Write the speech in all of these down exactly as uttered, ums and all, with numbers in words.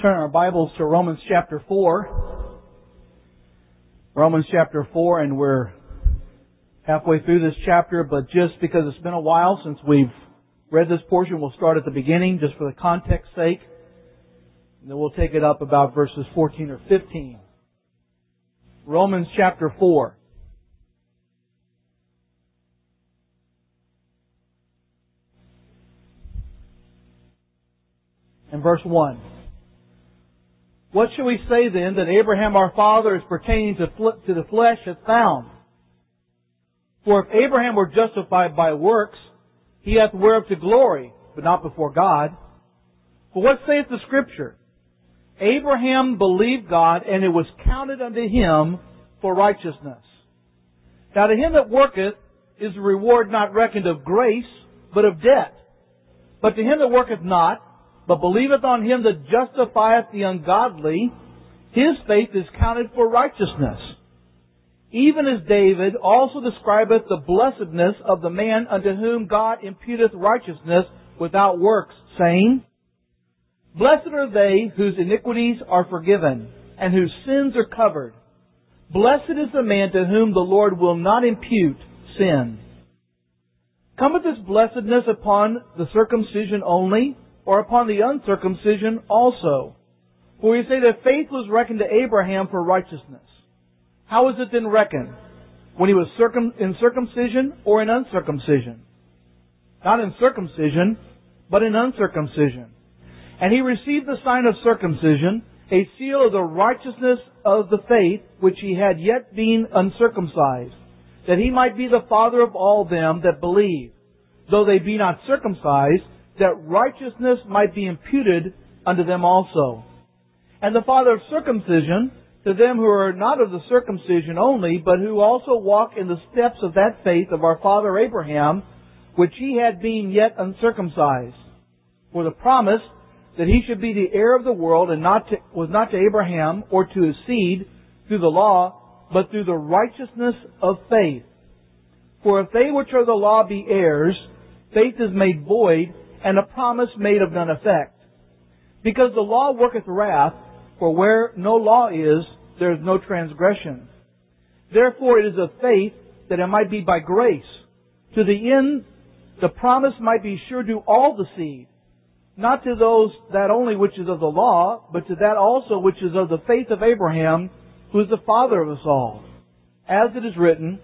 turn our Bibles to Romans chapter four. Romans chapter four, and we're halfway through this chapter, but just because it's been a while since we've read this portion, we'll start at the beginning just for the context sake. And then we'll take it up about verses fourteen or fifteen. Romans chapter four. And verse one. What shall we say then that Abraham our father as pertaining to, fl- to the flesh hath found? For if Abraham were justified by works, he hath whereof to glory, but not before God. For what saith the Scripture? Abraham believed God, and it was counted unto him for righteousness. Now to him that worketh is the reward not reckoned of grace, but of debt. But to him that worketh not, but believeth on him that justifieth the ungodly, his faith is counted for righteousness. Even as David also describeth the blessedness of the man unto whom God imputeth righteousness without works, saying, Blessed are they whose iniquities are forgiven, and whose sins are covered. Blessed is the man to whom the Lord will not impute sin. Cometh this blessedness upon the circumcision only, or upon the uncircumcision also? For we say that faith was reckoned to Abraham for righteousness. How was it then reckoned? When he was circum- in circumcision or in uncircumcision? Not in circumcision, but in uncircumcision. And he received the sign of circumcision, a seal of the righteousness of the faith which he had yet been uncircumcised, that he might be the father of all them that believe, though they be not circumcised, that righteousness might be imputed unto them also. And the father of circumcision, to them who are not of the circumcision only, but who also walk in the steps of that faith of our father Abraham, which he had been yet uncircumcised. For the promise that he should be the heir of the world and not to, was not to Abraham or to his seed through the law, but through the righteousness of faith. For if they which are the law be heirs, faith is made void, and a promise made of none effect. Because the law worketh wrath, for where no law is, there is no transgression. Therefore it is of faith that it might be by grace, to the end the promise might be sure to all the seed, not to those that only which is of the law, but to that also which is of the faith of Abraham, who is the father of us all. As it is written,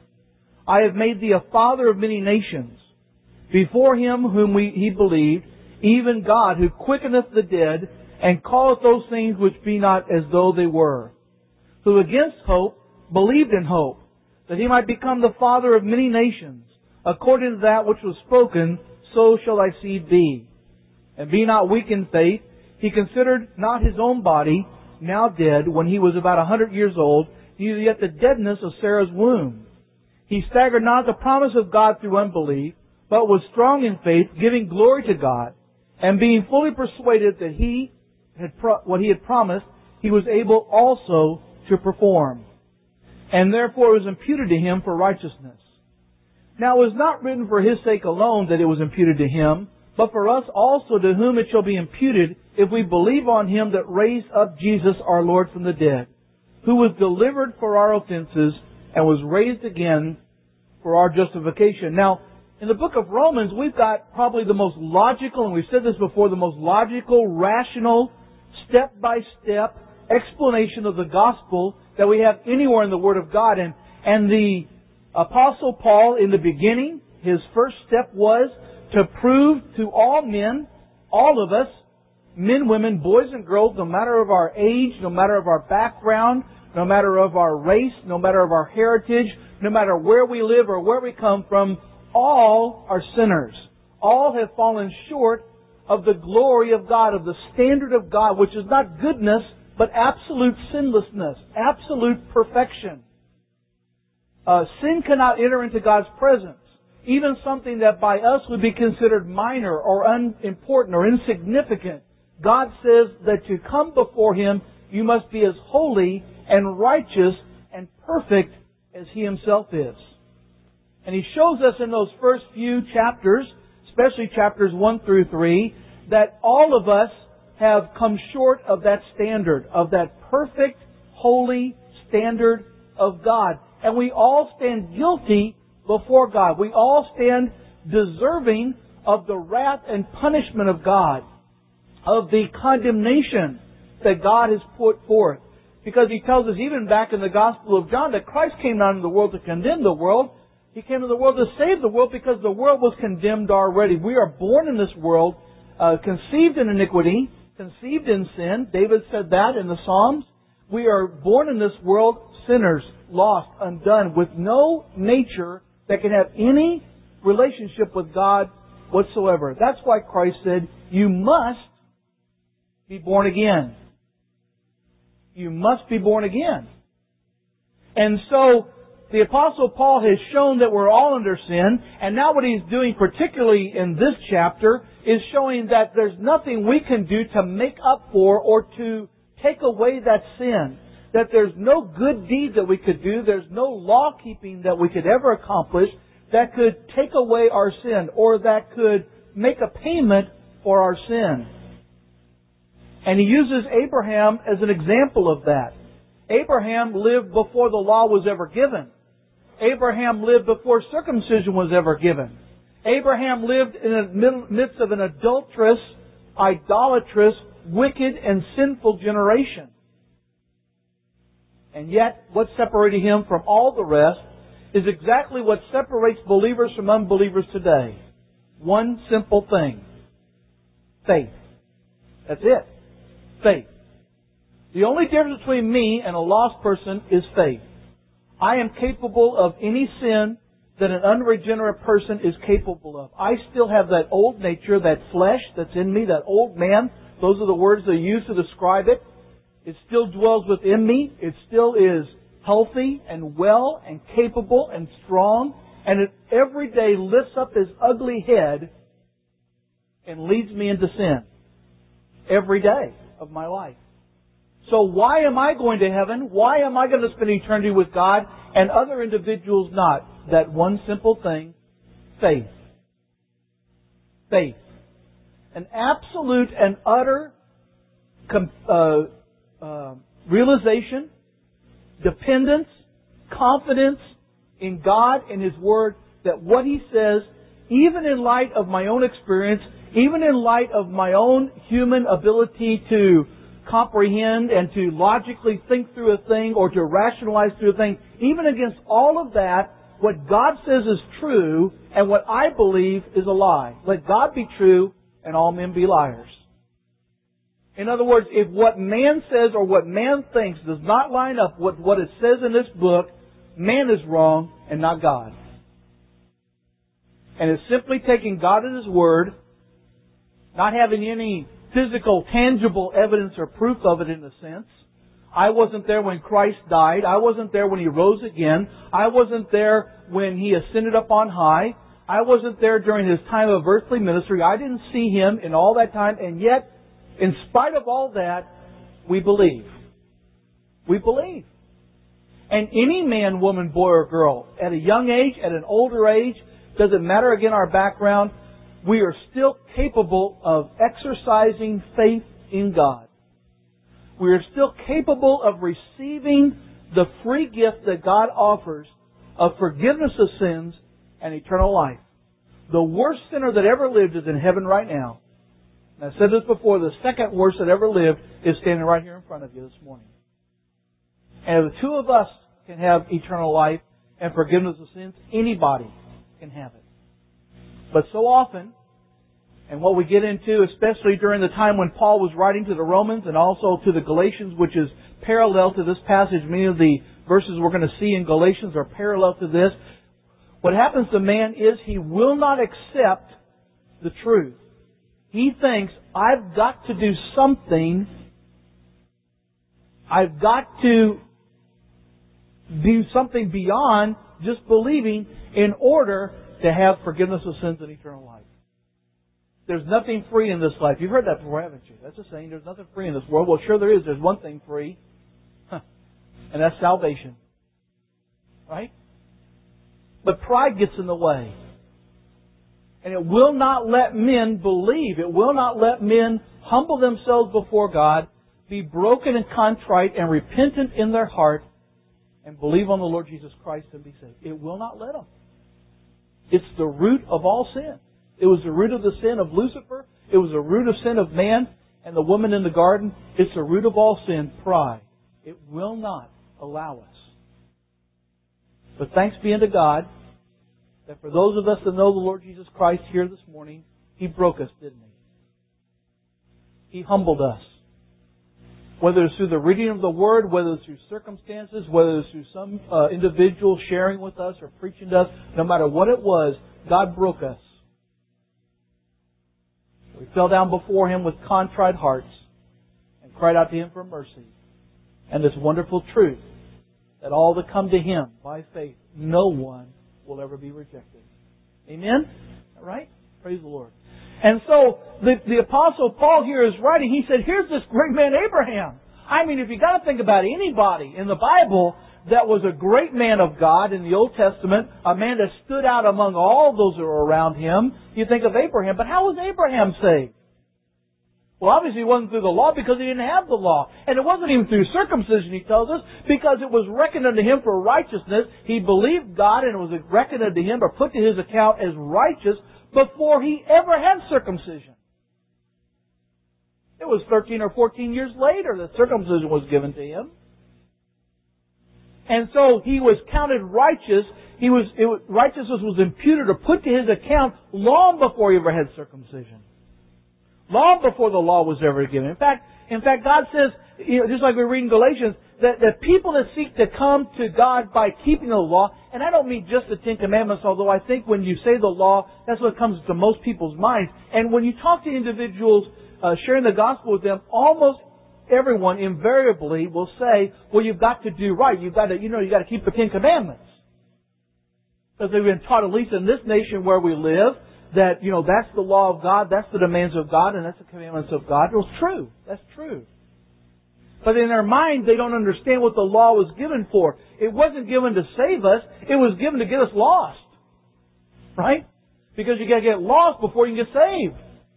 I have made thee a father of many nations, before him whom we, he believed, even God, who quickeneth the dead, and calleth those things which be not as though they were, who against hope believed in hope, that he might become the father of many nations, according to that which was spoken, so shall thy seed be. And be not weak in faith, he considered not his own body, now dead, when he was about a hundred years old, neither yet the deadness of Sarah's womb. He staggered not at the promise of God through unbelief, but was strong in faith, giving glory to God, and being fully persuaded that he had pro- what he had promised, he was able also to perform. And therefore it was imputed to him for righteousness. Now it was not written for his sake alone that it was imputed to him, but for us also, to whom it shall be imputed, if we believe on him that raised up Jesus our Lord from the dead, who was delivered for our offenses, and was raised again for our justification. Now, in the book of Romans, we've got probably the most logical, and we've said this before, the most logical, rational, step-by-step explanation of the gospel that we have anywhere in the Word of God. And, and the Apostle Paul, in the beginning, his first step was to prove to all men, all of us, men, women, boys and girls, no matter of our age, no matter of our background, no matter of our race, no matter of our heritage, no matter where we live or where we come from, all are sinners. All have fallen short of the glory of God, of the standard of God, which is not goodness, but absolute sinlessness, absolute perfection. Uh, sin cannot enter into God's presence. Even something that by us would be considered minor or unimportant or insignificant, God says that to come before Him, you must be as holy and righteous and perfect as He Himself is. And He shows us in those first few chapters, especially chapters one through three, that all of us have come short of that standard, of that perfect, holy standard of God. And we all stand guilty before God. We all stand deserving of the wrath and punishment of God, of the condemnation that God has put forth. Because He tells us even back in the Gospel of John that Christ came not into the world to condemn the world. He came into the world to save the world because the world was condemned already. We are born in this world, uh, conceived in iniquity, conceived in sin. David said that in the Psalms. We are born in this world sinners, lost, undone, with no nature that can have any relationship with God whatsoever. That's why Christ said, you must be born again. You must be born again. And so, the Apostle Paul has shown that we're all under sin, and now what he's doing, particularly in this chapter, is showing that there's nothing we can do to make up for or to take away that sin. That there's no good deed that we could do, there's no law keeping that we could ever accomplish that could take away our sin or that could make a payment for our sin. And he uses Abraham as an example of that. Abraham lived before the law was ever given. Abraham lived before circumcision was ever given. Abraham lived in the midst of an adulterous, idolatrous, wicked, and sinful generation. And yet, what separated him from all the rest is exactly what separates believers from unbelievers today. One simple thing. Faith. That's it. Faith. The only difference between me and a lost person is faith. I am capable of any sin that an unregenerate person is capable of. I still have that old nature, that flesh that's in me, that old man. Those are the words they use to describe it. It still dwells within me. It still is healthy and well and capable and strong. And it every day lifts up His ugly head and leads me into sin. Every day of my life. So why am I going to heaven? Why am I going to spend eternity with God and other individuals not? That one simple thing, faith. Faith. An absolute and utter uh, uh, realization, dependence, confidence in God and His Word that what He says, even in light of my own experience, even in light of my own human ability to comprehend and to logically think through a thing or to rationalize through a thing, even against all of that, what God says is true and what I believe is a lie. Let God be true and all men be liars. In other words, if what man says or what man thinks does not line up with what it says in this book, man is wrong and not God. And it's simply taking God at His Word, not having any physical, tangible evidence or proof of it in a sense. I wasn't there when Christ died. I wasn't there when He rose again. I wasn't there when He ascended up on high. I wasn't there during His time of earthly ministry. I didn't see Him in all that time. And yet, in spite of all that, we believe. We believe. And any man, woman, boy, or girl, at a young age, at an older age, doesn't matter again our background, we are still capable of exercising faith in God. We are still capable of receiving the free gift that God offers of forgiveness of sins and eternal life. The worst sinner that ever lived is in heaven right now. And I said this before, the second worst that ever lived is standing right here in front of you this morning. And if the two of us can have eternal life and forgiveness of sins, anybody can have it. But so often, and what we get into, especially during the time when Paul was writing to the Romans and also to the Galatians, which is parallel to this passage, many of the verses we're going to see in Galatians are parallel to this. What happens to man is he will not accept the truth. He thinks, I've got to do something. I've got to do something beyond just believing in order to have forgiveness of sins and eternal life. There's nothing free in this life. You've heard that before, haven't you? That's a saying. There's nothing free in this world. Well, sure there is. There's one thing free. Huh. And that's salvation. Right? But pride gets in the way. And it will not let men believe. It will not let men humble themselves before God, be broken and contrite and repentant in their heart, and believe on the Lord Jesus Christ and be saved. It will not let them. It's the root of all sin. It was the root of the sin of Lucifer. It was the root of sin of man and the woman in the garden. It's the root of all sin, pride. It will not allow us. But thanks be unto God that for those of us that know the Lord Jesus Christ here this morning, He broke us, didn't He? He humbled us. Whether it's through the reading of the Word, whether it's through circumstances, whether it's through some uh, individual sharing with us or preaching to us, no matter what it was, God broke us. We fell down before Him with contrite hearts and cried out to Him for mercy. And this wonderful truth that all that come to Him by faith, no one will ever be rejected. Amen? All right? Praise the Lord. And so, the, the Apostle Paul here is writing, he said, here's this great man Abraham. I mean, if you got to think about anybody in the Bible that was a great man of God in the Old Testament, a man that stood out among all those that were around him, you think of Abraham. But how was Abraham saved? Well, obviously it wasn't through the law because he didn't have the law. And it wasn't even through circumcision, he tells us, because it was reckoned unto him for righteousness. He believed God and it was reckoned unto him or put to his account as righteous before he ever had circumcision. It was thirteen or fourteen years later that circumcision was given to him. And so he was counted righteous. He was, it was righteousness was imputed or put to his account long before he ever had circumcision. Long before the law was ever given. In fact, in fact, God says, you know, just like we read in Galatians, that the people that seek to come to God by keeping the law, and I don't mean just the Ten Commandments, although I think when you say the law, that's what comes to most people's minds. And when you talk to individuals uh, sharing the gospel with them, almost everyone invariably will say, well, you've got to do right. You've got to, you know, you've got to keep the Ten Commandments. Because they've been taught, at least in this nation where we live, that, you know, that's the law of God, that's the demands of God, and that's the commandments of God. Well, it's true. That's true. But in their mind, they don't understand what the law was given for. It wasn't given to save us. It was given to get us lost. Right? Because you got to get lost before you can get saved.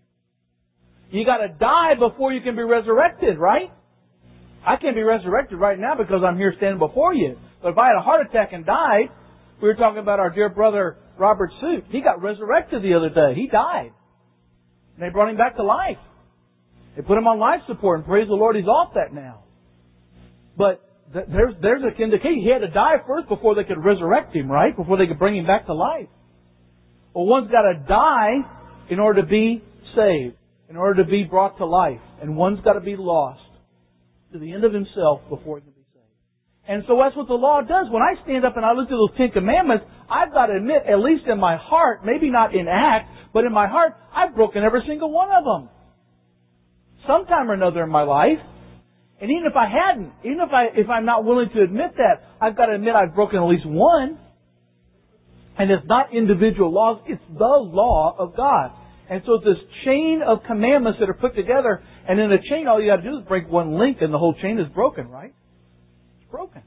You got to die before you can be resurrected, right? I can't be resurrected right now because I'm here standing before you. But if I had a heart attack and died, we were talking about our dear brother Robert Suit. He got resurrected the other day. He died. And they brought him back to life. They put him on life support, and praise the Lord, he's off that now. But th- there's there's a indication he had to die first before they could resurrect him, right? Before they could bring him back to life. Well, one's got to die in order to be saved, in order to be brought to life, and one's got to be lost to the end of himself before he can be saved. And so that's what the law does. When I stand up and I look at those Ten Commandments, I've got to admit, at least in my heart, maybe not in act, but in my heart, I've broken every single one of them. Sometime or another in my life. And even if I hadn't, even if I if I'm not willing to admit that, I've got to admit I've broken at least one. And it's not individual laws, it's the law of God. And so it's this chain of commandments that are put together, and in a chain all you got to do is break one link and the whole chain is broken, right? It's broken.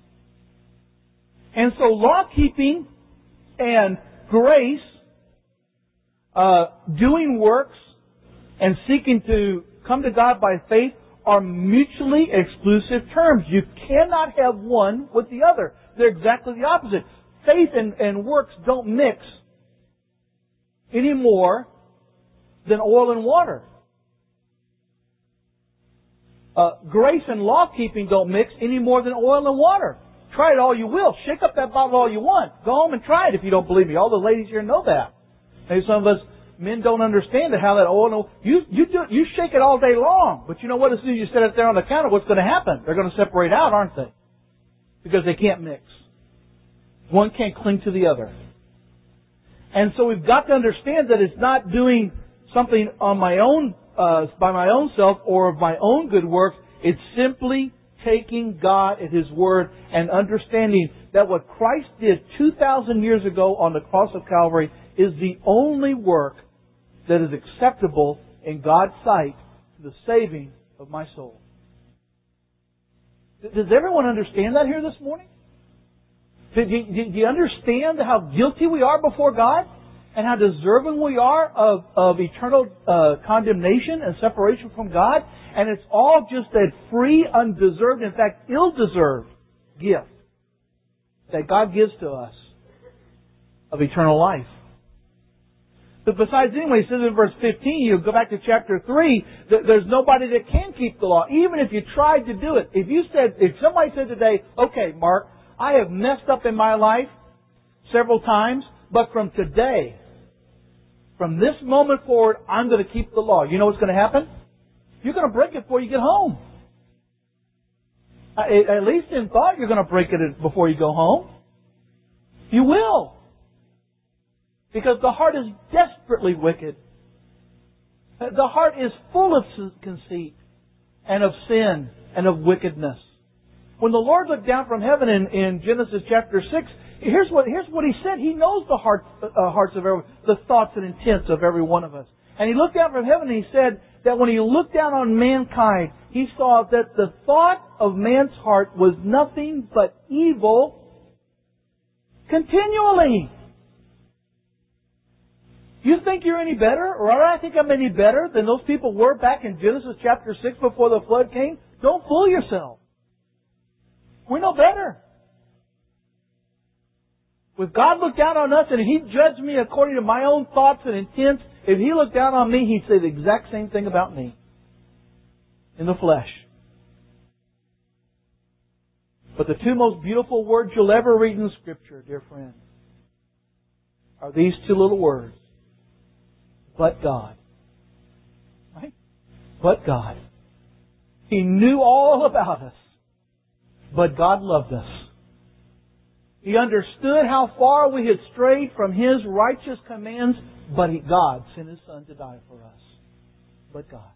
And so law keeping and grace, uh, doing works and seeking to come to God by faith are mutually exclusive terms. You cannot have one with the other. They're exactly the opposite. Faith and, and works don't mix any more than oil and water. Uh, grace and law-keeping don't mix any more than oil and water. Try it all you will. Shake up that bottle all you want. Go home and try it if you don't believe me. All the ladies here know that. Maybe some of us men don't understand it, how that oil, you, you do, you shake it all day long. But you know what? As soon as you set it there on the counter, what's going to happen? They're going to separate out, aren't they? Because they can't mix. One can't cling to the other. And so we've got to understand that it's not doing something on my own, uh, by my own self or of my own good works. It's simply taking God at His Word and understanding that what Christ did two thousand years ago on the cross of Calvary is the only work that is acceptable in God's sight to the saving of my soul. Does everyone understand that here this morning? Do you, do you understand how guilty we are before God? and how deserving we are of, of eternal uh, condemnation and separation from God. And it's all just a free, undeserved, in fact, ill-deserved gift that God gives to us of eternal life. But besides, anyway, it says in verse fifteen, you go back to chapter three, that there's nobody that can keep the law, even if you tried to do it. If you said, if somebody said today, okay, Mark, I have messed up in my life several times, but from today, from this moment forward, I'm going to keep the law. You know what's going to happen? You're going to break it before you get home. At least in thought, you're going to break it before you go home. You will. Because the heart is desperately wicked. The heart is full of conceit and of sin and of wickedness. When the Lord looked down from heaven in, in Genesis chapter six, here's what, here's what He said. He knows the heart, uh, hearts of every, the thoughts and intents of every one of us. And He looked down from heaven and He said that when He looked down on mankind, He saw that the thought of man's heart was nothing but evil continually. You think you're any better, or I think I'm any better than those people were back in Genesis chapter six before the flood came? Don't fool yourself. We're no better. If God looked down on us and He judged me according to my own thoughts and intents, if He looked down on me, He'd say the exact same thing about me. In the flesh. But the two most beautiful words you'll ever read in Scripture, dear friend, are these two little words. But God. Right? But God. He knew all about us. But God loved us. He understood how far we had strayed from His righteous commands, but he, God sent His Son to die for us. But God.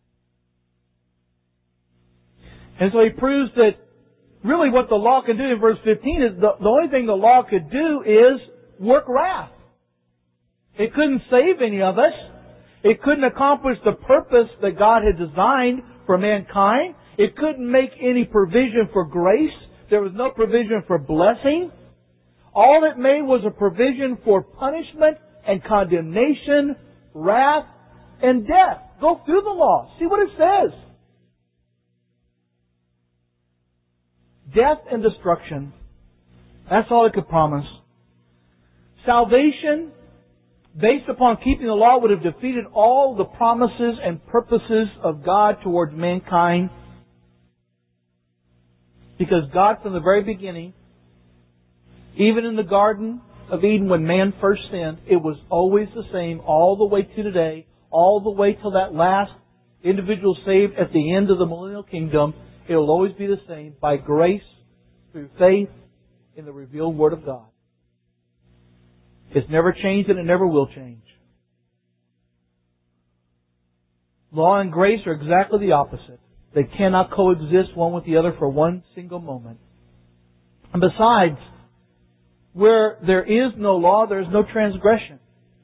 And so He proves that really what the law can do in verse fifteen is the, the only thing the law could do is work wrath. It couldn't save any of us. It couldn't accomplish the purpose that God had designed for mankind. It couldn't make any provision for grace. There was no provision for blessing. All it made was a provision for punishment and condemnation, wrath, and death. Go through the law. See what it says. Death and destruction. That's all it could promise. Salvation, based upon keeping the law, would have defeated all the promises and purposes of God towards mankind. Because God, from the very beginning, even in the Garden of Eden when man first sinned, it was always the same all the way to today, all the way till that last individual saved at the end of the millennial kingdom. It will always be the same, by grace, through faith, in the revealed Word of God. It's never changed and it never will change. Law and grace are exactly the opposite. They cannot coexist one with the other for one single moment. And besides, where there is no law, there is no transgression.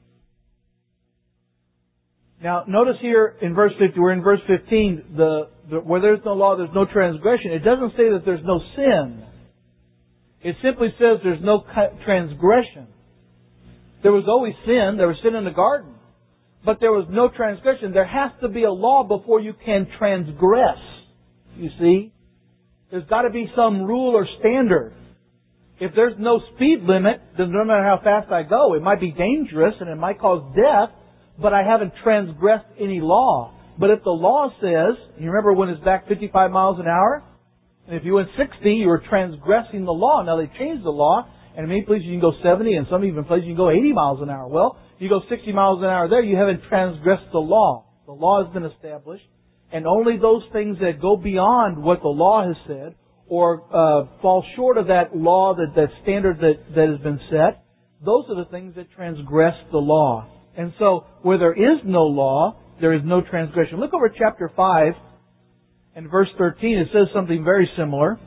Now, notice here in verse fifty, we're in verse fifteen, the, the, where there's no law, there's no transgression. It doesn't say that there's no sin. It simply says there's no transgression. There was always sin. There was sin in the garden. But there was no transgression. There has to be a law before you can transgress. You see? There's got to be some rule or standard. If there's no speed limit, then no matter how fast I go, it might be dangerous and it might cause death, but I haven't transgressed any law. But if the law says, you remember when it's back fifty-five miles an hour? And if you went sixty, you were transgressing the law. Now they changed the law, and in many places you can go seventy, and some even places you can go eighty miles an hour. Well, you go sixty miles an hour there, you haven't transgressed the law. The law has been established, and only those things that go beyond what the law has said, or uh, fall short of that law, that, that standard that, that has been set, those are the things that transgress the law. And so, where there is no law, there is no transgression. Look over chapter five and verse thirteen. It says something very similar.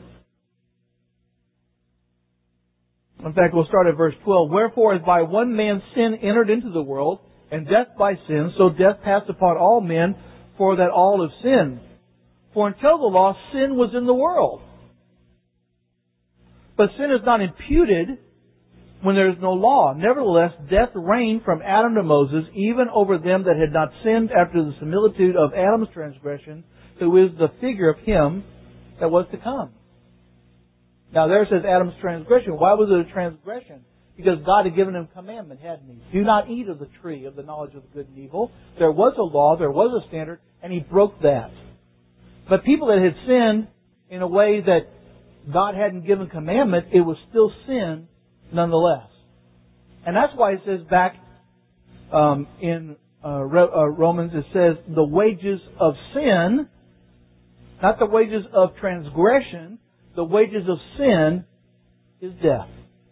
In fact, we'll start at verse twelve. Wherefore, as by one man's sin entered into the world, and death by sin, so death passed upon all men, for that all have sinned. For until the law, sin was in the world. But sin is not imputed when there is no law. Nevertheless, death reigned from Adam to Moses, even over them that had not sinned after the similitude of Adam's transgression, who is the figure of him that was to come. Now there it says Adam's transgression. Why was it a transgression? Because God had given him commandment, hadn't He? Do not eat of the tree of the knowledge of good and evil. There was a law, there was a standard, and He broke that. But people that had sinned in a way that God hadn't given commandment, it was still sin nonetheless. And that's why it says back um, in uh, Romans, it says the wages of sin, not the wages of transgression, the wages of sin is death.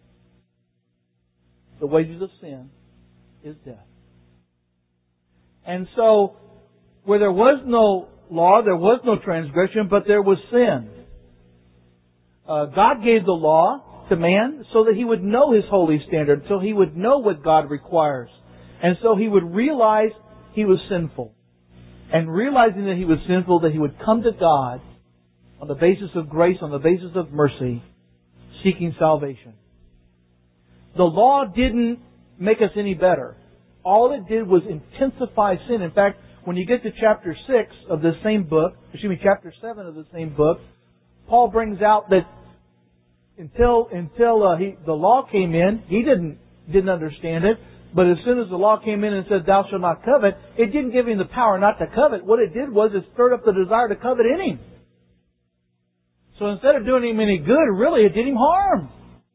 The wages of sin is death. And so, where there was no law, there was no transgression, but there was sin. Uh, God gave the law to man so that he would know His holy standard, so he would know what God requires. And so he would realize he was sinful. And realizing that he was sinful, that he would come to God on the basis of grace, on the basis of mercy, seeking salvation. The law didn't make us any better. All it did was intensify sin. In fact, when you get to chapter six of the same book, excuse me, chapter seven of the same book, Paul brings out that until until uh, he, the law came in, he didn't didn't understand it. But as soon as the law came in and said, "Thou shalt not covet," it didn't give him the power not to covet. What it did was it stirred up the desire to covet in him. So instead of doing him any good, really it did him harm.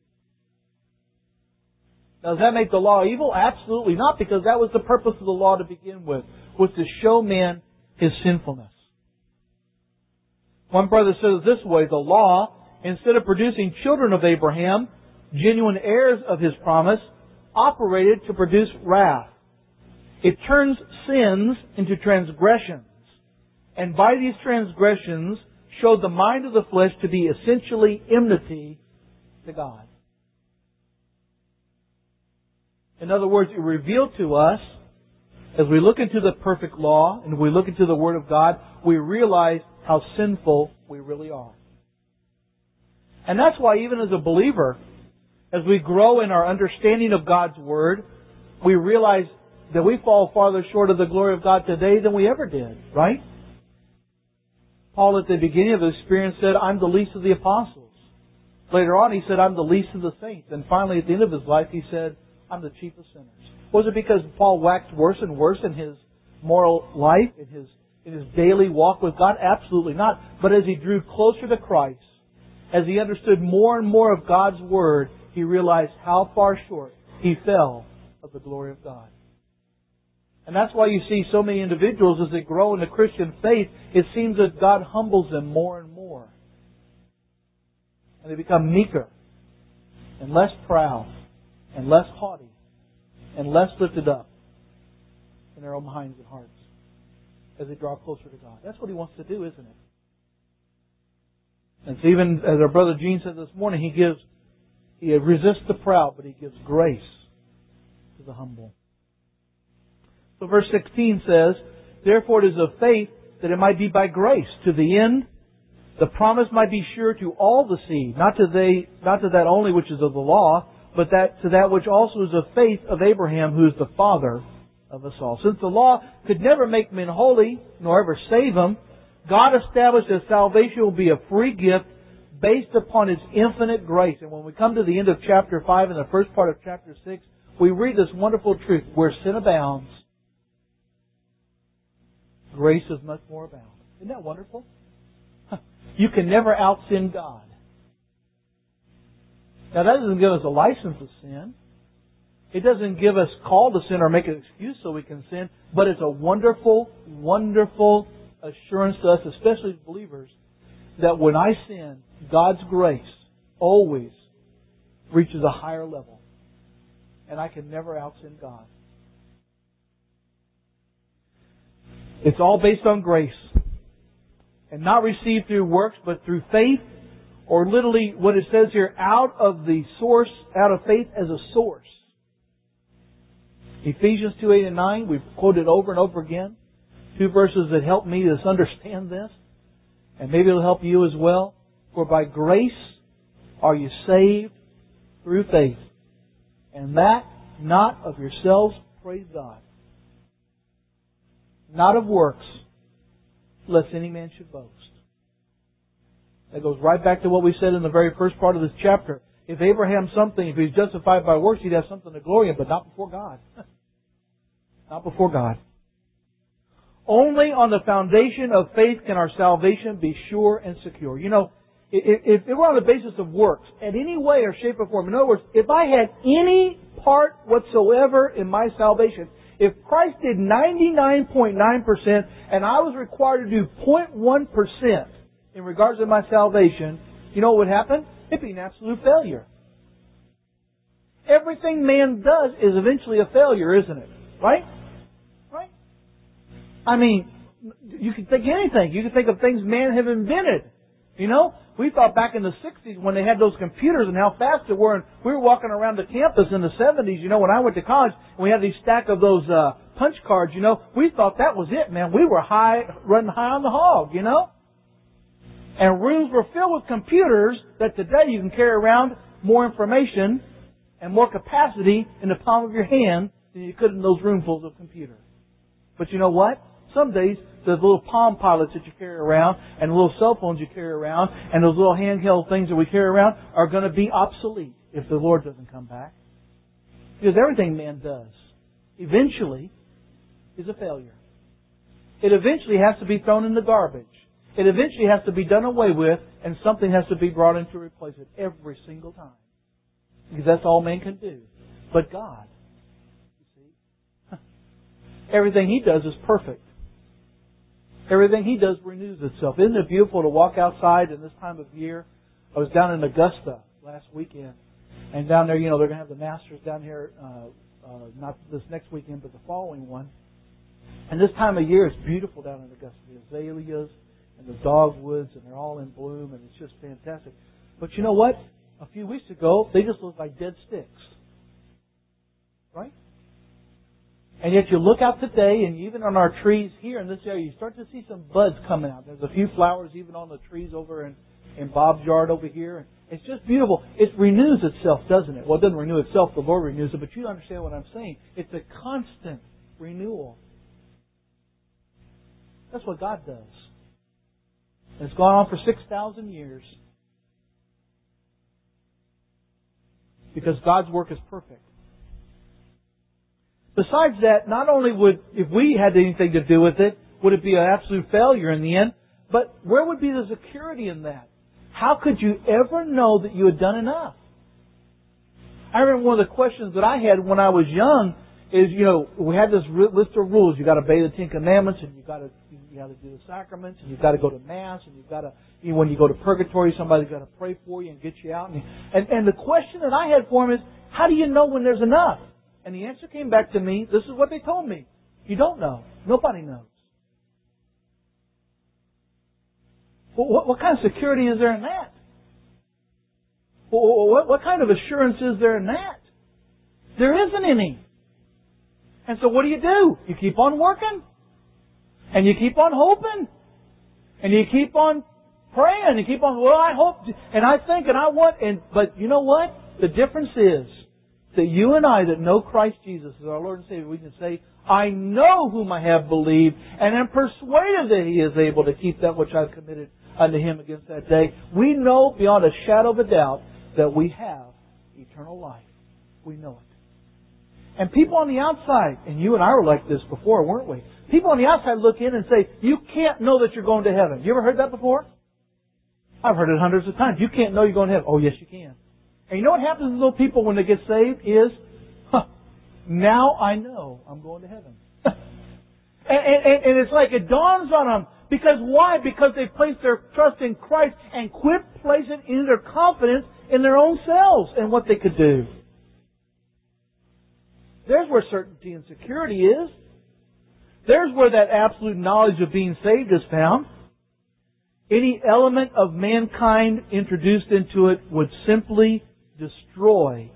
Now, does that make the law evil? Absolutely not, because that was the purpose of the law to begin with, was to show man his sinfulness. One brother says this way: the law, instead of producing children of Abraham, genuine heirs of his promise, operated to produce wrath. It turns sins into transgressions, and by these transgressions showed the mind of the flesh to be essentially enmity to God. In other words, it revealed to us, as we look into the perfect law and we look into the Word of God, we realize how sinful we really are. And that's why even as a believer, as we grow in our understanding of God's Word, we realize that we fall farther short of the glory of God today than we ever did, right? Paul at the beginning of his experience said, "I'm the least of the apostles." Later on he said, "I'm the least of the saints." And finally at the end of his life he said, "I'm the chief of sinners." Was it because Paul waxed worse and worse in his moral life, in his in his daily walk with God? Absolutely not. But as he drew closer to Christ, as he understood more and more of God's Word, he realized how far short he fell of the glory of God. And that's why you see so many individuals, as they grow in the Christian faith, it seems that God humbles them more and more. And they become meeker and less proud and less haughty and less lifted up in their own minds and hearts as they draw closer to God. That's what He wants to do, isn't it? And so even as our brother Gene said this morning, He gives, He resists the proud, but He gives grace to the humble. So verse sixteen says, "Therefore it is of faith that it might be by grace, to the end the promise might be sure to all the seed, not to they, not to that only which is of the law, but that to that which also is of faith of Abraham, who is the father of us all." Since the law could never make men holy, nor ever save them, God established that salvation will be a free gift based upon His infinite grace. And when we come to the end of chapter five and the first part of chapter six, we read this wonderful truth: where sin abounds, grace is much more abound. Isn't that wonderful? You can never out-sin God. Now that doesn't give us a license to sin. It doesn't give us call to sin or make an excuse so we can sin. But it's a wonderful, wonderful assurance to us, especially as believers, that when I sin, God's grace always reaches a higher level. And I can never out-sin God. It's all based on grace. And not received through works, but through faith. Or literally, what it says here, out of the source, out of faith as a source. Ephesians two, eight and nine, we've quoted over and over again. Two verses that help me to understand this. And maybe it'll help you as well. For by grace are you saved through faith. And that not of yourselves, praise God. Not of works, lest any man should boast. That goes right back to what we said in the very first part of this chapter. If Abraham something, if he's justified by works, he'd have something to glory in, but not before God. Not before God. Only on the foundation of faith can our salvation be sure and secure. You know, if it were on the basis of works, in any way or shape or form, in other words, if I had any part whatsoever in my salvation, if Christ did ninety-nine point nine percent and I was required to do zero point one percent in regards to my salvation, you know what would happen? It'd be an absolute failure. Everything man does is eventually a failure, isn't it? Right? Right? I mean, you can think of anything. You can think of things man have invented. You know? We thought back in the sixties when they had those computers and how fast they were, and we were walking around the campus in the seventies, you know, when I went to college, and we had these stack of those uh, punch cards, you know, we thought that was it, man. We were high, running high on the hog, you know? And rooms were filled with computers that today you can carry around more information and more capacity in the palm of your hand than you could in those roomfuls of computers. But you know what? Some days, those little Palm Pilots that you carry around and the little cell phones you carry around and those little handheld things that we carry around are going to be obsolete if the Lord doesn't come back. Because everything man does eventually is a failure. It eventually has to be thrown in the garbage. It eventually has to be done away with, and something has to be brought in to replace it every single time. Because that's all man can do. But God, you see, everything He does is perfect. Everything He does renews itself. Isn't it beautiful to walk outside in this time of year? I was down in Augusta last weekend. And down there, you know, they're going to have the Masters down here, uh, uh, not this next weekend, but the following one. And this time of year is beautiful down in Augusta. The azaleas and the dogwoods, and they're all in bloom, and it's just fantastic. But you know what? A few weeks ago, they just looked like dead sticks. Right? And yet you look out today, and even on our trees here in this area, you start to see some buds coming out. There's a few flowers even on the trees over in, in Bob's yard over here. It's just beautiful. It renews itself, doesn't it? Well, it doesn't renew itself. The Lord renews it. But you understand what I'm saying. It's a constant renewal. That's what God does. And it's gone on for six thousand years. Because God's work is perfect. Besides that, not only would, if we had anything to do with it, would it be an absolute failure in the end, but where would be the security in that? How could you ever know that you had done enough? I remember one of the questions that I had when I was young is, you know, we had this list of rules. You got to obey the Ten Commandments, and you got to you got to do the sacraments, and you've got to go to Mass, and you've got to, you know, when you go to purgatory, somebody's got to pray for you and get you out. And, and and the question that I had for him is, how do you know when there's enough? And the answer came back to me. This is what they told me. You don't know. Nobody knows. Well, what, what kind of security is there in that? Well, what, what kind of assurance is there in that? There isn't any. And so what do you do? You keep on working. And you keep on hoping. And you keep on praying. You keep on, well, I hope, and I think, and I want, and but you know what? The difference is that you and I that know Christ Jesus as our Lord and Savior, we can say, I know whom I have believed, and am persuaded that He is able to keep that which I've committed unto Him against that day. We know beyond a shadow of a doubt that we have eternal life. We know it. And people on the outside, and you and I were like this before, weren't we? People on the outside look in and say, you can't know that you're going to heaven. You ever heard that before? I've heard it hundreds of times. You can't know you're going to heaven. Oh, yes, you can. And you know what happens to those people when they get saved is, huh, now I know I'm going to heaven. and, and, and it's like it dawns on them. Because why? Because they placed their trust in Christ and quit placing in their confidence in their own selves and what they could do. There's where certainty and security is. There's where that absolute knowledge of being saved is found. Any element of mankind introduced into it would simply destroy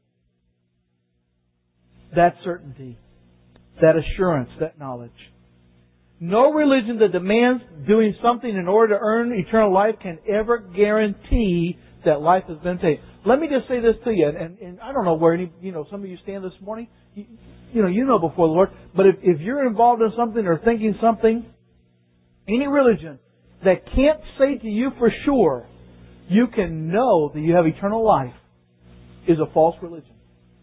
that certainty, that assurance, that knowledge. No religion that demands doing something in order to earn eternal life can ever guarantee that life has been paid. let me just say this to you, and, and I don't know where any, you know, some of you stand this morning. You, you know, you know before the Lord. But if, if you're involved in something or thinking something, any religion that can't say to you for sure, you can know that you have eternal life, is a false religion.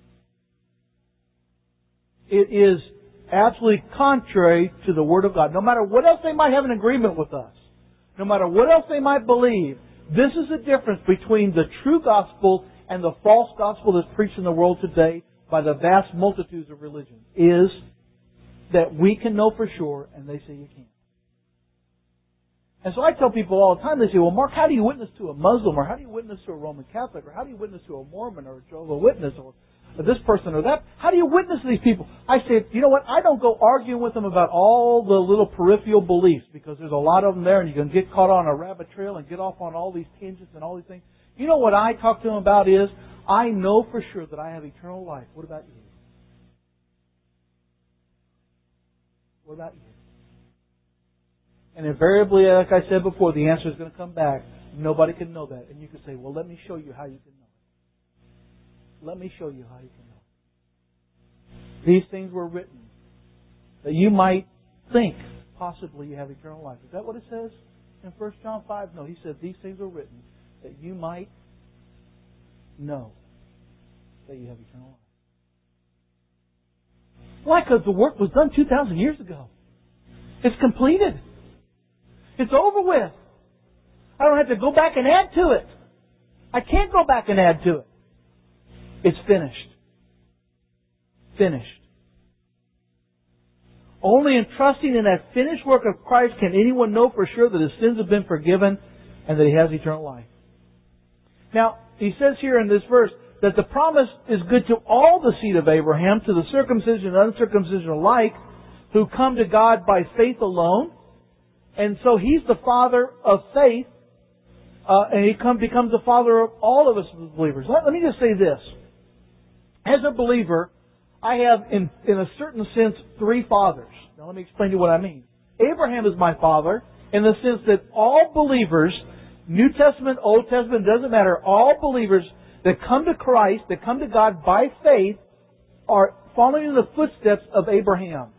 It is absolutely contrary to the Word of God. No matter what else they might have an agreement with us, no matter what else they might believe, this is the difference between the true gospel and the false gospel that's preached in the world today by the vast multitudes of religions, is that we can know for sure and they say you can't. And so I tell people all the time, they say, well, Mark, how do you witness to a Muslim, or how do you witness to a Roman Catholic, or how do you witness to a Mormon or a Jehovah's Witness, or this person or that? How do you witness to these people? I say, you know what? I don't go arguing with them about all the little peripheral beliefs, because there's a lot of them there, and you can get caught on a rabbit trail and get off on all these tangents and all these things. You know what I talk to them about is, I know for sure that I have eternal life. What about you? What about you? And invariably, like I said before, the answer is going to come back. Nobody can know that. And you can say, well, let me show you how you can know it. Let me show you how you can know it. These things were written that you might think possibly you have eternal life. Is that what it says in First John five? No, he said these things were written that you might know that you have eternal life. Why? Because the work was done two thousand years ago. It's completed. It's over with. I don't have to go back and add to it. I can't go back and add to it. It's finished. Finished. Only in trusting in that finished work of Christ can anyone know for sure that his sins have been forgiven and that he has eternal life. Now, he says here in this verse that the promise is good to all the seed of Abraham, to the circumcision and uncircumcision alike, who come to God by faith alone. And so He's the Father of faith, uh, and He come, becomes the Father of all of us as believers. Let, let me just say this. As a believer, I have, in, in a certain sense, three fathers. Now let me explain to you what I mean. Abraham is my father in the sense that all believers, New Testament, Old Testament, doesn't matter, all believers that come to Christ, that come to God by faith, are following in the footsteps of Abraham.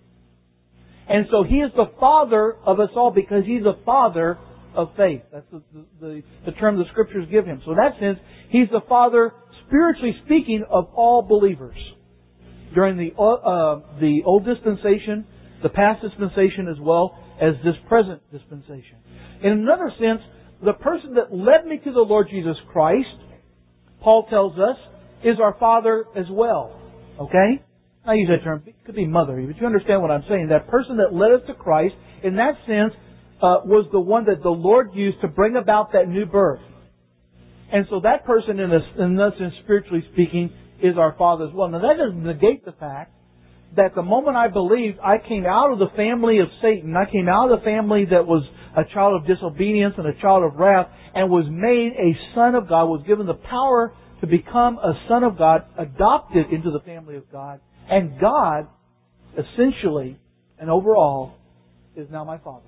And so He is the father of us all because He's the father of faith. That's the, the, the term the Scriptures give Him. So in that sense, He's the father, spiritually speaking, of all believers. During the, uh, the Old Dispensation, the past dispensation, as well as this present dispensation. In another sense, the person that led me to the Lord Jesus Christ, Paul tells us, is our Father as well. Okay? I use that term. It could be mother, but you understand what I'm saying. That person that led us to Christ, in that sense, uh, was the one that the Lord used to bring about that new birth. And so that person, in, a, in that sense, spiritually speaking, is our Father as well. Now that doesn't negate the fact that the moment I believed, I came out of the family of Satan. I came out of the family that was a child of disobedience and a child of wrath, and was made a son of God, was given the power to become a son of God, adopted into the family of God. And God, essentially and overall, is now my Father.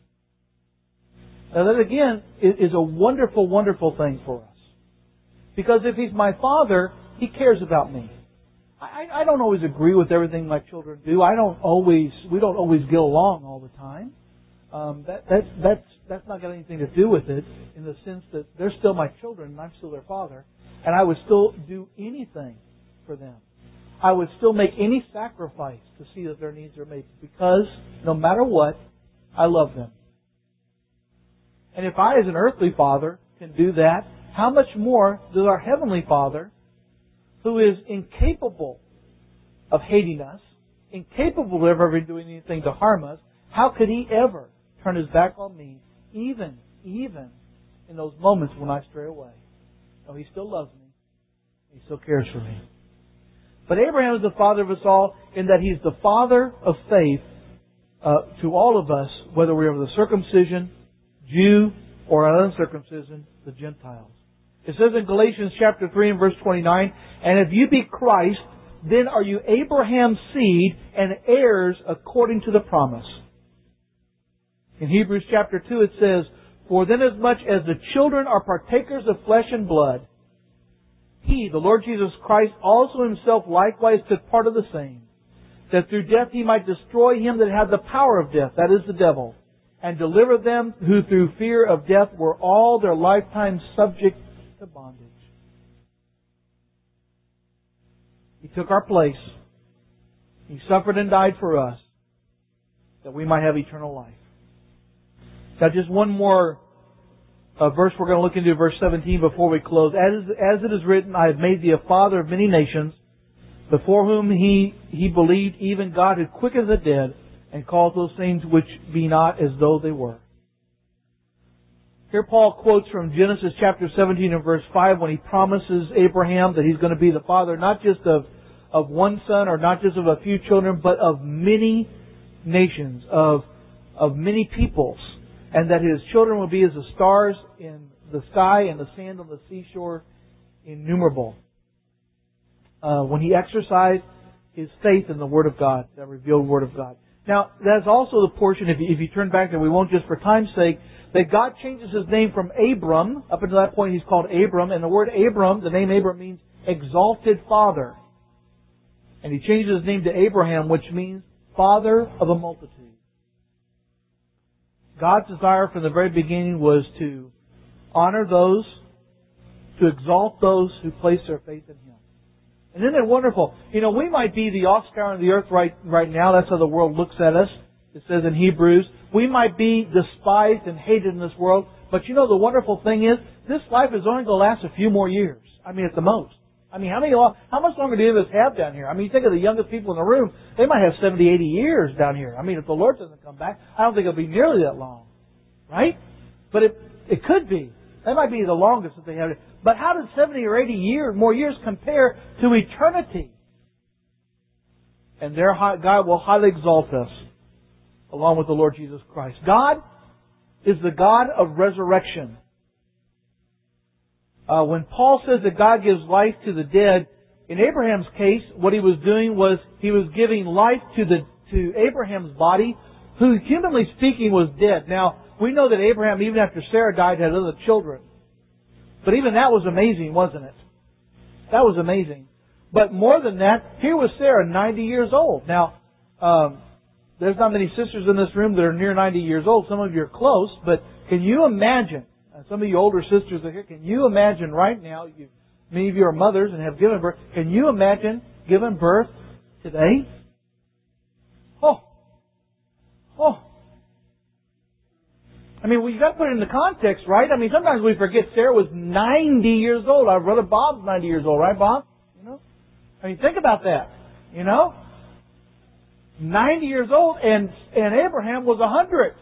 Now that again is a wonderful, wonderful thing for us. Because if He's my Father, He cares about me. I, I don't always agree with everything my children do. I don't always, we don't always get along all the time. Um, that, that's, that's, that's not got anything to do with it, in the sense that they're still my children and I'm still their father. And I would still do anything for them. I would still make any sacrifice to see that their needs are met, because no matter what, I love them. And if I, as an earthly father, can do that, how much more does our Heavenly Father, who is incapable of hating us, incapable of ever doing anything to harm us, how could He ever turn His back on me, even, even in those moments when I stray away? No, He still loves me. He still cares for me. But Abraham is the father of us all, in that He's the father of faith uh, to all of us, whether we're of the circumcision, Jew, or uncircumcision, the Gentiles. It says in Galatians chapter three and verse twenty-nine, and if you be Christ, then are you Abraham's seed and heirs according to the promise. In Hebrews chapter two it says, for then as much as the children are partakers of flesh and blood, He, the Lord Jesus Christ, also Himself likewise took part of the same, that through death He might destroy him that had the power of death, that is the devil, and deliver them who through fear of death were all their lifetime subject to bondage. He took our place. He suffered and died for us, that we might have eternal life. Now just one more uh, verse we're going to look into, verse seventeen, before we close. As, as it is written, I have made thee a father of many nations, before whom he, he believed, even God who quickens the dead, and calls those things which be not as though they were. Here Paul quotes from Genesis chapter seventeen and verse five, when he promises Abraham that he's going to be the father not just of, of one son, or not just of a few children, but of many nations, of, of many peoples, and that his children will be as the stars in the sky and the sand on the seashore, innumerable. Uh, when he exercised his faith in the Word of God, that revealed Word of God. Now, that's also the portion, if you, if you turn back there, we won't just for time's sake, that God changes His name from Abram. Up until that point He's called Abram, and the word Abram, the name Abram means exalted father. And He changes His name to Abraham, which means father of a multitude. God's desire from the very beginning was to honor those, to exalt those who place their faith in Him. And isn't it wonderful? You know, we might be the offscour of the earth right, right now. That's how the world looks at us. It says in Hebrews. We might be despised and hated in this world. But you know, the wonderful thing is, this life is only going to last a few more years. I mean, at the most. I mean, how many, how much longer do any of us have down here? I mean, you think of the youngest people in the room, they might have seventy, eighty years down here. I mean, if the Lord doesn't come back, I don't think it'll be nearly that long. Right? But it, it could be. That might be the longest that they have. But how does seventy or eighty years, more years compare to eternity? And there God will highly exalt us, along with the Lord Jesus Christ. God is the God of resurrection. Uh, when Paul says that God gives life to the dead, in Abraham's case, what he was doing was he was giving life to the to Abraham's body, who, humanly speaking, was dead. Now, we know that Abraham, even after Sarah died, had other children. But even that was amazing, wasn't it? That was amazing. But more than that, here was Sarah, ninety years old. Now, um, there's not many sisters in this room that are near ninety years old. Some of you are close, but can you imagine, uh, some of you older sisters are here, can you imagine right now, you, many of you are mothers and have given birth, can you imagine giving birth today? Oh. Oh. I mean, well, you got to put it in the context, right? I mean, sometimes we forget Sarah was ninety years old. Our brother Bob's ninety years old, right, Bob? You know? I mean, think about that. You know? ninety years old, and, and Abraham was one hundred.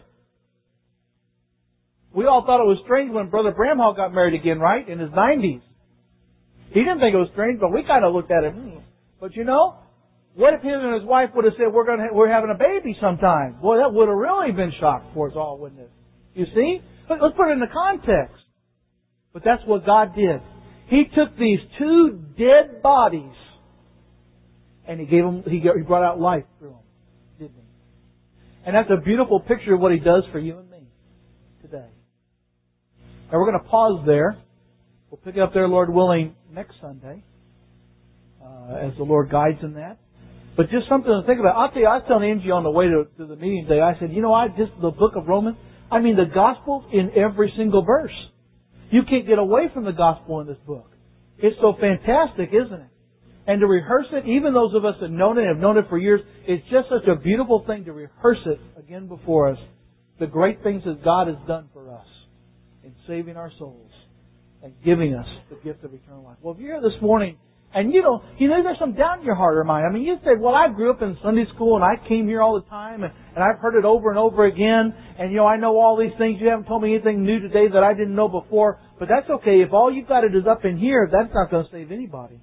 We all thought it was strange when Brother Bramhall got married again, right? In his nineties. He didn't think it was strange, but we kind of looked at it. Hmm. But you know, what if him and his wife would have said, we're going to, we're having a baby sometime? Boy, that would have really been shock for us all, wouldn't it? You see? Let's put it in the context. But that's what God did. He took these two dead bodies and He gave them, He brought out life through them, didn't He? And that's a beautiful picture of what He does for you and me today. Now we're going to pause there. We'll pick it up there, Lord willing, next Sunday, uh, as the Lord guides in that. But just something to think about. I'll tell you, I was telling Angie on the way to, to the meeting today, I said, you know, I just the book of Romans, I mean, the gospel in every single verse. You can't get away from the gospel in this book. It's so fantastic, isn't it? And to rehearse it, even those of us that know it and have known it for years, it's just such a beautiful thing to rehearse it again before us. The great things that God has done for us in saving our souls and giving us the gift of eternal life. Well, if you're here this morning and you don't, you know, there's some doubt in your heart or mind. I mean, you said, well, I grew up in Sunday school and I came here all the time and, and I've heard it over and over again. And, you know, I know all these things. You haven't told me anything new today that I didn't know before. But that's okay. If all you've got it is up in here, that's not going to save anybody.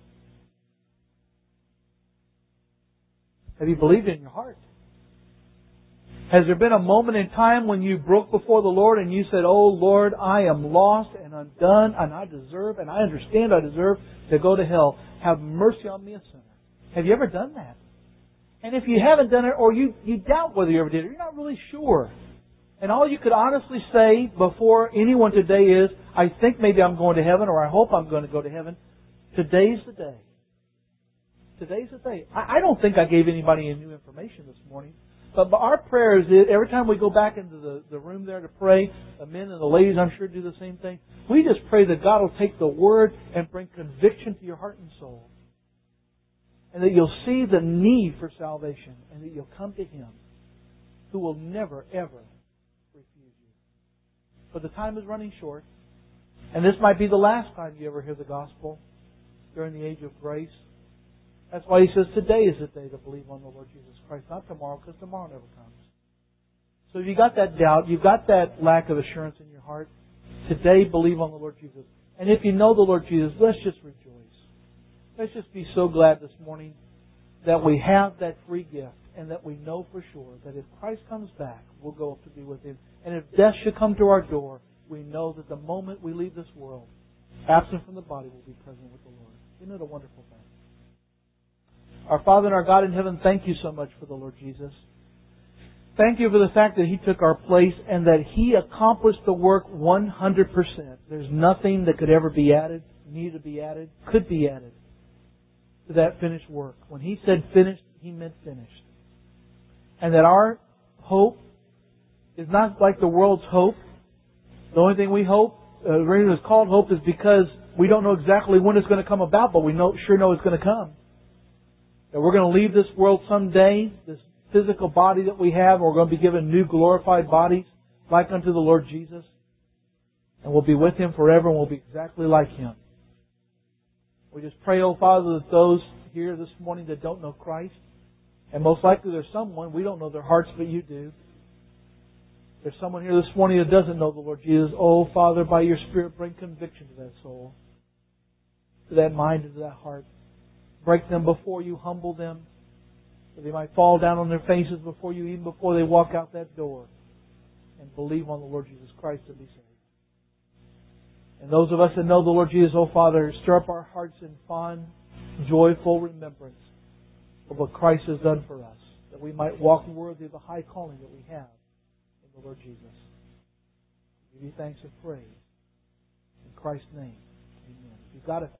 Have you believed it in your heart? Has there been a moment in time when you broke before the Lord and you said, oh Lord, I am lost and undone and I deserve and I understand I deserve to go to hell. Have mercy on me, a sinner. Have you ever done that? And if you haven't done it or you, you doubt whether you ever did it, you're not really sure. And all you could honestly say before anyone today is, I think maybe I'm going to heaven or I hope I'm going to go to heaven. Today's the day. Today's the day. I, I don't think I gave anybody any new information this morning. But, but our prayer is that every time we go back into the, the room there to pray, the men and the ladies I'm sure do the same thing. We just pray that God will take the Word and bring conviction to your heart and soul. And that you'll see the need for salvation. And that you'll come to Him, who will never, ever refuse you. But the time is running short. And this might be the last time you ever hear the gospel during the age of grace. That's why He says today is the day to believe on the Lord Jesus Christ, not tomorrow, because tomorrow never comes. So if you got that doubt, you've got that lack of assurance in your heart, today believe on the Lord Jesus. And if you know the Lord Jesus, let's just rejoice. Let's just be so glad this morning that we have that free gift and that we know for sure that if Christ comes back, we'll go up to be with Him. And if death should come to our door, we know that the moment we leave this world, absent from the body, we'll be present with the Lord. Isn't it a wonderful thing? Our Father and our God in heaven, thank You so much for the Lord Jesus. Thank You for the fact that He took our place and that He accomplished the work one hundred percent. There's nothing that could ever be added, needed to be added, could be added to that finished work. When He said finished, He meant finished. And that our hope is not like the world's hope. The only thing we hope, uh, the reason it's called hope, is because we don't know exactly when it's going to come about, but we know, sure know it's going to come. That we're going to leave this world someday, this physical body that we have, and we're going to be given new glorified bodies like unto the Lord Jesus. And we'll be with Him forever and we'll be exactly like Him. We just pray, oh Father, that those here this morning that don't know Christ, and most likely there's someone, we don't know their hearts, but You do. There's someone here this morning that doesn't know the Lord Jesus. Oh Father, by Your Spirit, bring conviction to that soul, to that mind, and to that heart. Break them before You, humble them, that they might fall down on their faces before You, even before they walk out that door, and believe on the Lord Jesus Christ to be saved. And those of us that know the Lord Jesus, oh Father, stir up our hearts in fond, joyful remembrance of what Christ has done for us, that we might walk worthy of the high calling that we have in the Lord Jesus. We give You thanks and praise. In Christ's name, amen. If you've got a